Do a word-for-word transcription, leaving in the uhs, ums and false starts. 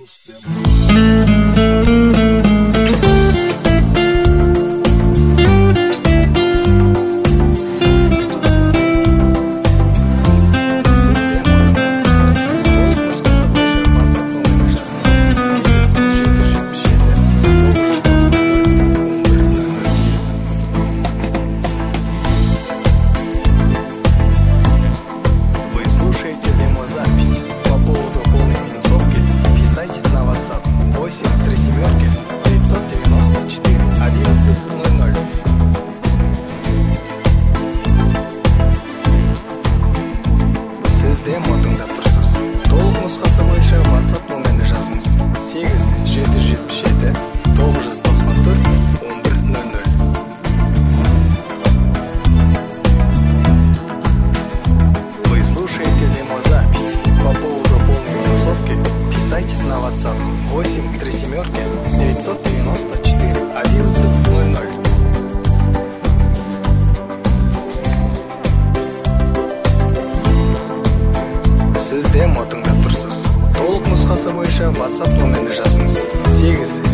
Демо тыңдап тұрсыз. Толық нұсқасы бойынша WhatsApp нөміріне жазыңыз. сегіз жеті жүз жетпіс жеті тоғыз жүз тоқсан төрт он бір нөл нөл. Вы слушаете демозапись. По поводу полной минусовки писайте на WhatsApp восемь три семерки девятьсот девяносто четыре одиннадцать ноль ноль. Сіз демо тыңдап тұрсыз. Толық нұсқасы бойынша WhatsApp нөміріне жазыңыз. сегіз